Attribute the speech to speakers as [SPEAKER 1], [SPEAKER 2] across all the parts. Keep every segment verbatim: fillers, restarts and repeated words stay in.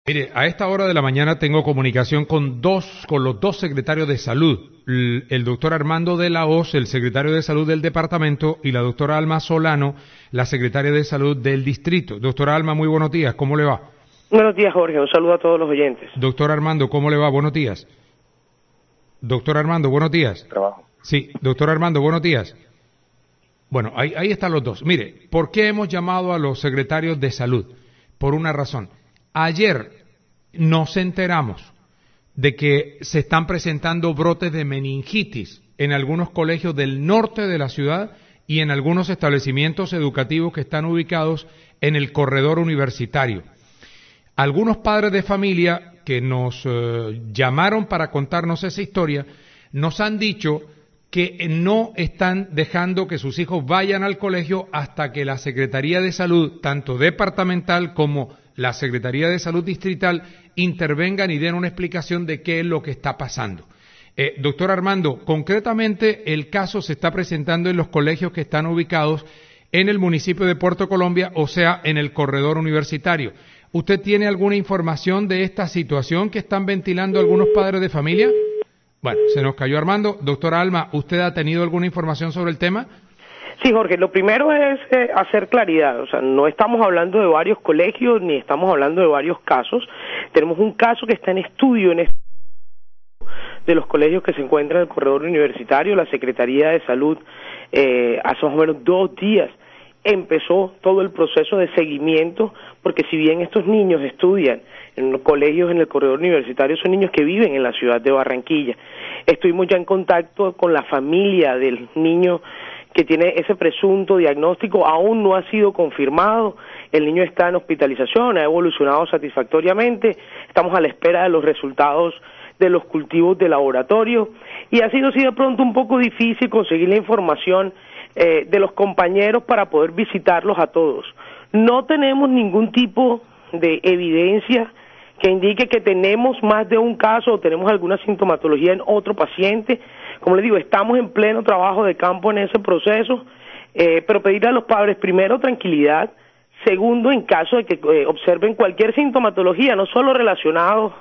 [SPEAKER 1] Mire, a esta hora de la mañana tengo comunicación con dos, con los dos secretarios de salud, el, el doctor Armando de la Hoz, el secretario de salud del departamento, y la doctora Alma Solano, la secretaria de salud del distrito. Doctora Alma, muy buenos días, ¿cómo le va?
[SPEAKER 2] Buenos días, Jorge, un saludo a todos los oyentes.
[SPEAKER 1] Doctor Armando, ¿cómo le va? Buenos días. Doctor Armando, buenos días.
[SPEAKER 3] Trabajo.
[SPEAKER 1] Sí, doctor Armando, buenos días. Bueno, ahí, ahí están los dos. Mire, ¿por qué hemos llamado a los secretarios de salud? Por una razón. Ayer nos enteramos de que se están presentando brotes de meningitis en algunos colegios del norte de la ciudad y en algunos establecimientos educativos que están ubicados en el corredor universitario. Algunos padres de familia que nos eh, llamaron para contarnos esa historia nos han dicho que no están dejando que sus hijos vayan al colegio hasta que la Secretaría de Salud, tanto departamental como la Secretaría de Salud distrital, intervengan y den una explicación de qué es lo que está pasando. Eh, doctor Armando, concretamente el caso se está presentando en los colegios que están ubicados en el municipio de Puerto Colombia, o sea, en el corredor universitario. ¿Usted tiene alguna información de esta situación que están ventilando algunos padres de familia? Bueno, se nos cayó Armando. Doctora Alma, ¿usted ha tenido alguna información sobre el tema?
[SPEAKER 2] Sí, Jorge, lo primero es eh, hacer claridad, o sea, no estamos hablando de varios colegios ni estamos hablando de varios casos, tenemos un caso que está en estudio en este de los colegios que se encuentran en el corredor universitario. La Secretaría de Salud eh, hace más o menos dos días empezó todo el proceso de seguimiento, porque si bien estos niños estudian en los colegios en el corredor universitario, son niños que viven en la ciudad de Barranquilla. Estuvimos ya en contacto con la familia del niño que tiene ese presunto diagnóstico, aún no ha sido confirmado, el niño está en hospitalización, ha evolucionado satisfactoriamente, estamos a la espera de los resultados de los cultivos de laboratorio, y ha sido así de pronto un poco difícil conseguir la información eh, de los compañeros para poder visitarlos a todos. No tenemos ningún tipo de evidencia que indique que tenemos más de un caso o tenemos alguna sintomatología en otro paciente. Como les digo, estamos en pleno trabajo de campo en ese proceso, eh, pero pedirle a los padres, primero, tranquilidad, segundo, en caso de que eh, observen cualquier sintomatología, no solo relacionado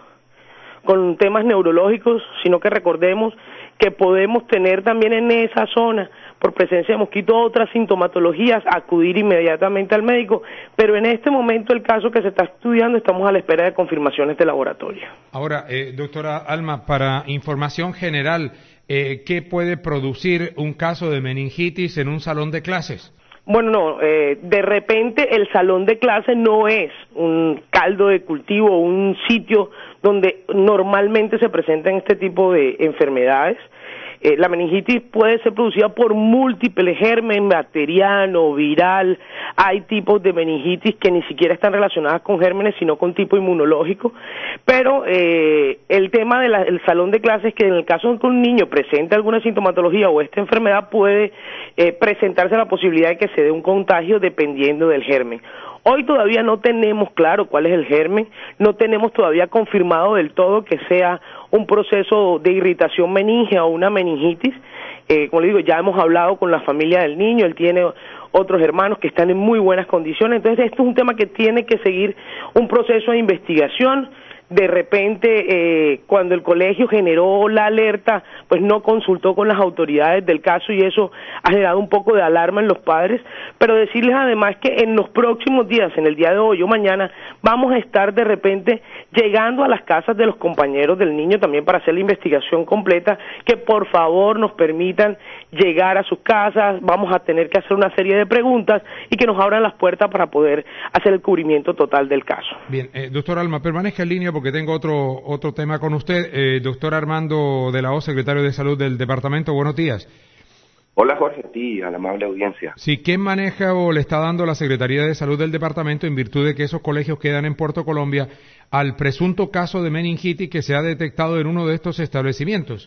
[SPEAKER 2] con temas neurológicos, sino que recordemos que podemos tener también en esa zona, por presencia de mosquitos, otras sintomatologías, acudir inmediatamente al médico, pero en este momento el caso que se está estudiando estamos a la espera de confirmaciones de laboratorio.
[SPEAKER 1] Ahora, eh, doctora Alma, para información general, eh, ¿qué puede producir un caso de meningitis en un salón de clases?
[SPEAKER 2] Bueno, no, eh, de repente el salón de clase no es un caldo de cultivo, un sitio donde normalmente se presentan este tipo de enfermedades. Eh, la meningitis puede ser producida por múltiples gérmenes, bacteriano, viral. Hay tipos de meningitis que ni siquiera están relacionadas con gérmenes, sino con tipo inmunológico. Pero eh, el tema del salón de clases es que en el caso de que un niño presente alguna sintomatología o esta enfermedad puede eh, presentarse la posibilidad de que se dé un contagio dependiendo del germen. Hoy todavía no tenemos claro cuál es el germen, no tenemos todavía confirmado del todo que sea un proceso de irritación meningea o una meningitis. Eh, como le digo, ya hemos hablado con la familia del niño, él tiene otros hermanos que están en muy buenas condiciones, entonces esto es un tema que tiene que seguir un proceso de investigación. De repente, eh, cuando el colegio generó la alerta, pues no consultó con las autoridades del caso y eso ha generado un poco de alarma en los padres, pero decirles además que en los próximos días, en el día de hoy o mañana, vamos a estar de repente llegando a las casas de los compañeros del niño también para hacer la investigación completa, que por favor nos permitan llegar a sus casas, vamos a tener que hacer una serie de preguntas y que nos abran las puertas para poder hacer el cubrimiento total del caso.
[SPEAKER 1] Bien, eh, doctor Alma, permanezca en línea porque tengo otro otro tema con usted. Eh, doctor Armando de la Hoz, secretario de Salud del departamento, buenos días.
[SPEAKER 3] Hola Jorge, a ti, a la amable audiencia.
[SPEAKER 1] Sí, ¿qué maneja o le está dando la Secretaría de Salud del departamento en virtud de que esos colegios quedan en Puerto Colombia al presunto caso de meningitis que se ha detectado en uno de estos establecimientos?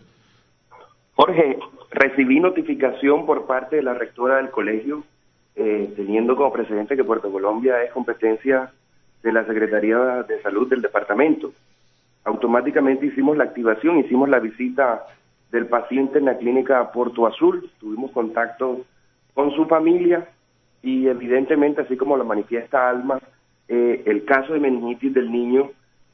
[SPEAKER 3] Jorge, recibí notificación por parte de la rectora del colegio, eh, teniendo como precedente que Puerto Colombia es competencia de la Secretaría de Salud del departamento. Automáticamente hicimos la activación, hicimos la visita del paciente en la clínica Puerto Azul, tuvimos contacto con su familia y evidentemente, así como lo manifiesta Alma, eh, el caso de meningitis del niño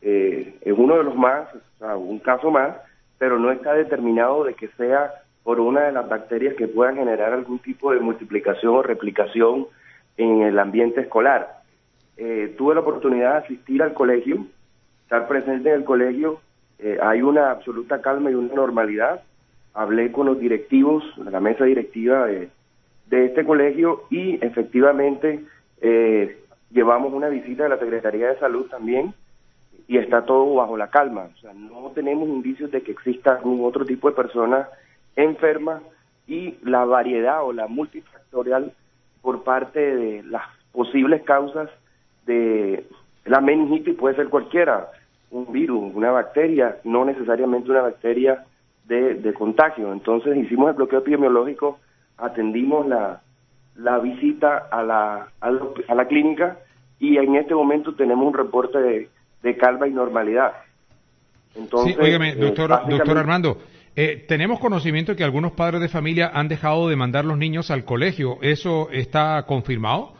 [SPEAKER 3] uno de los más, o sea, un caso más, pero no está determinado de que sea por una de las bacterias que puedan generar algún tipo de multiplicación o replicación en el ambiente escolar. Eh, tuve la oportunidad de asistir al colegio, estar presente en el colegio, eh, hay una absoluta calma y una normalidad. Hablé con los directivos, de la mesa directiva de, de este colegio, y efectivamente eh, llevamos una visita de la Secretaría de Salud también, y está todo bajo la calma. O sea, no tenemos indicios de que exista algún otro tipo de persona enferma, y la variedad o la multifactorial por parte de las posibles causas de la meningitis puede ser cualquiera, un virus, una bacteria, no necesariamente una bacteria de, de contagio. Entonces hicimos el bloqueo epidemiológico, atendimos la, la visita a la, a la, a la clínica, y en este momento tenemos un reporte de, de calma y normalidad. Entonces,
[SPEAKER 1] sí, óigame, doctor,
[SPEAKER 3] eh, básicamente...
[SPEAKER 1] doctor Armando, eh, tenemos conocimiento de que algunos padres de familia han dejado de mandar los niños al colegio. ¿Eso está confirmado?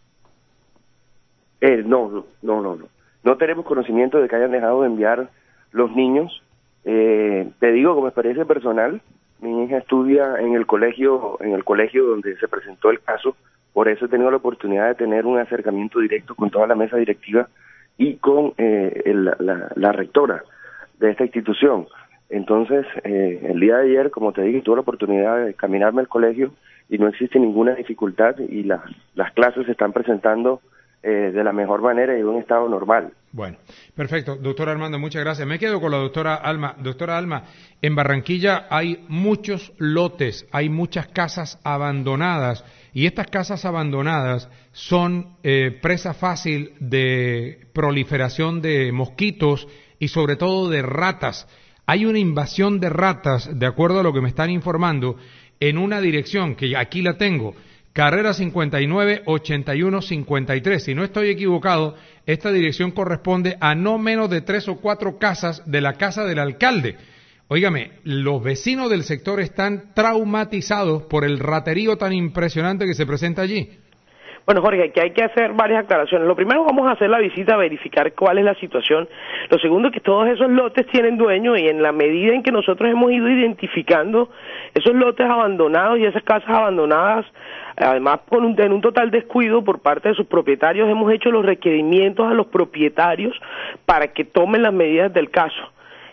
[SPEAKER 3] Eh, no, no, no, no. No tenemos conocimiento de que hayan dejado de enviar los niños. Eh, te digo, como experiencia personal, mi hija estudia en el colegio, en el colegio donde se presentó el caso. Por eso he tenido la oportunidad de tener un acercamiento directo con toda la mesa directiva y con eh, el, la, la rectora de esta institución. Entonces, eh, el día de ayer, como te dije, tuve la oportunidad de caminarme al colegio y no existe ninguna dificultad, y las, las clases se están presentando eh, de la mejor manera y en un estado normal.
[SPEAKER 1] Bueno, perfecto. Doctor Armando, muchas gracias. Me quedo con la doctora Alma. Doctora Alma, en Barranquilla hay muchos lotes, hay muchas casas abandonadas, y estas casas abandonadas son eh, presa fácil de proliferación de mosquitos y sobre todo de ratas. Hay una invasión de ratas, de acuerdo a lo que me están informando, en una dirección que aquí la tengo, Carrera cincuenta y nueve, ochenta y uno, cincuenta y tres. Si no estoy equivocado, esta dirección corresponde a no menos de tres o cuatro casas de la casa del alcalde. Óigame, los vecinos del sector están traumatizados por el raterío tan impresionante que se presenta allí.
[SPEAKER 2] Bueno, Jorge, aquí hay que hacer varias aclaraciones. Lo primero, vamos a hacer la visita a verificar cuál es la situación. Lo segundo es que todos esos lotes tienen dueño, y en la medida en que nosotros hemos ido identificando esos lotes abandonados y esas casas abandonadas, además con un, en un total descuido por parte de sus propietarios, hemos hecho los requerimientos a los propietarios para que tomen las medidas del caso.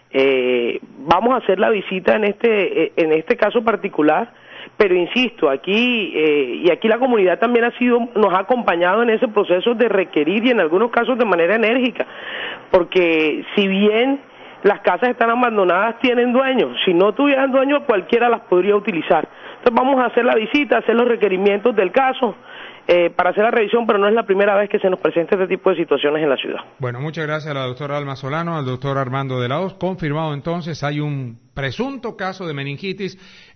[SPEAKER 2] Eh, vamos a hacer la visita en este, en este caso particular, pero insisto, aquí eh, y aquí la comunidad también ha sido, nos ha acompañado en ese proceso de requerir, y en algunos casos de manera enérgica, porque si bien las casas están abandonadas, tienen dueños. Si no tuvieran dueños, cualquiera las podría utilizar. Entonces vamos a hacer la visita, hacer los requerimientos del caso, eh, para hacer la revisión, pero no es la primera vez que se nos presenta este tipo de situaciones en la ciudad.
[SPEAKER 1] Bueno, muchas gracias a la doctora Alma Solano, al doctor Armando de la Hoz. Confirmado entonces, hay un presunto caso de meningitis